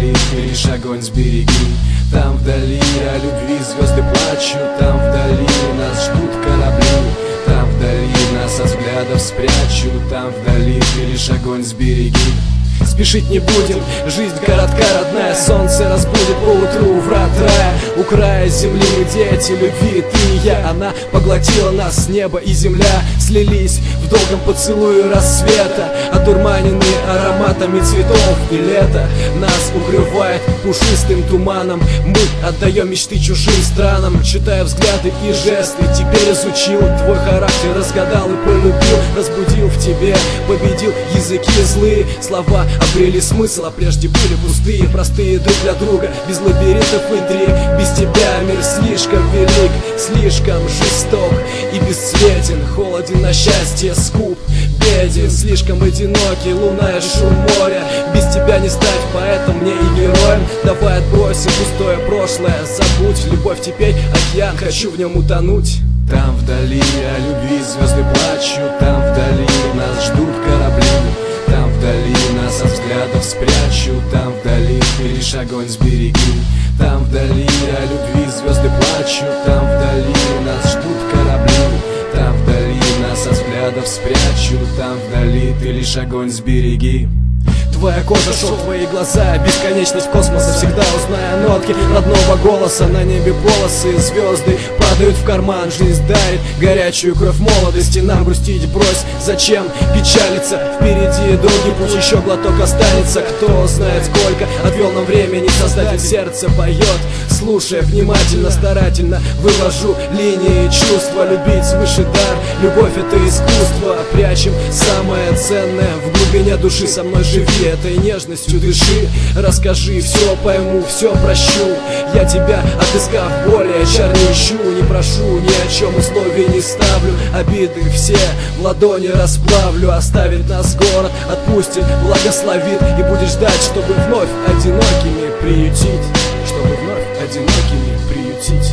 вдали ты лишь огонь сбереги. Там вдали о любви звезды плачут, там вдали нас ждут корабли, там вдали нас со взглядов спрячут, там вдали ты лишь огонь сбереги. Спешить не будем, жизнь коротка, родная, солнце разбудит поутру врат рая. У края земли мы дети любви, ты и я. Она поглотила нас, небо и земля слились в долгом поцелуе рассвета, одурманенные ароматами цветов. И лето нас укрывает пушистым туманом. Мы отдаем мечты чужим странам, читая взгляды и жесты. Теперь изучил твой характер, разгадал и полюбил, разбудил в тебе, победил языки злые. Слова обрели смысл, а прежде были пустые, простые друг для друга, без лабиринтов интриг. Без тебя мир слишком велик, слишком жесток и бесцветен, холоден на счастье, скуп, беден, слишком одинокий, луна и шум моря. Без тебя не стать поэтом мне и героем. Давай отбросим пустое прошлое, забудь любовь теперь океан, хочу в нем утонуть. Там вдали о любви звезды плачут, там вдали нас ждут корабли, там вдали нас от взглядов спрячут, там вдали ты лишь огонь сбереги. Там вдали о любви звезды плачут, там вдали нас ждут корабли, там вдали нас от взглядов спрячут, там вдали ты лишь огонь сбереги. Твоя кожа, шок, твои глаза, бесконечность космоса. Всегда узная нотки родного голоса. На небе полосы, звезды падают в карман. Жизнь дарит горячую кровь молодости. Нам грустить брось, зачем печалиться? Впереди долгий путь, еще глоток останется. Кто знает сколько отвел нам времени создатель. Сердце поет, слушая внимательно, старательно вывожу линии чувства. Любить свыше дар, любовь это искусство. Прячем самое ценное в глубине души. Со мной живи, этой нежностью дыши. Расскажи, все пойму, все прощу. Я тебя, отыскав, более чар не ищу. Не прошу, ни о чем условий не ставлю. Обиды все в ладони расплавлю. Оставит нас город, отпустит, благословит. И будет ждать, чтобы вновь одинокими приютить, чтобы вновь одинокими приютить.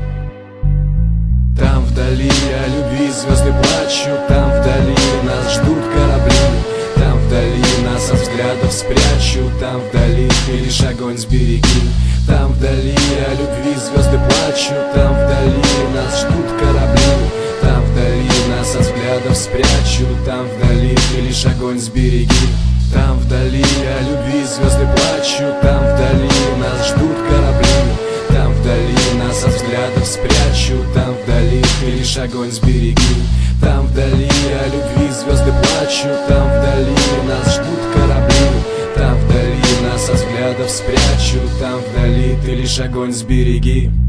Там вдали о любви звезды плачут, там вдали нас ждут корабли, там вдали нас от взглядов спрячут, там вдали ты лишь огонь сбереги. Там вдали о любви звезды плачут, там вдали нас ждут корабли, там вдали нас от взглядов спрячут, там вдали ты лишь огонь сбереги. Там вдали о любви звезды плачут, там вдали нас ждут корабли, там вдали нас от взглядов спрячут, там вдали ты лишь огонь сбереги. Там вдали о любви звезды плачут, там вдали нас ждут корабли, там вдали нас от взглядов спрячут, там вдали ты лишь огонь сбереги.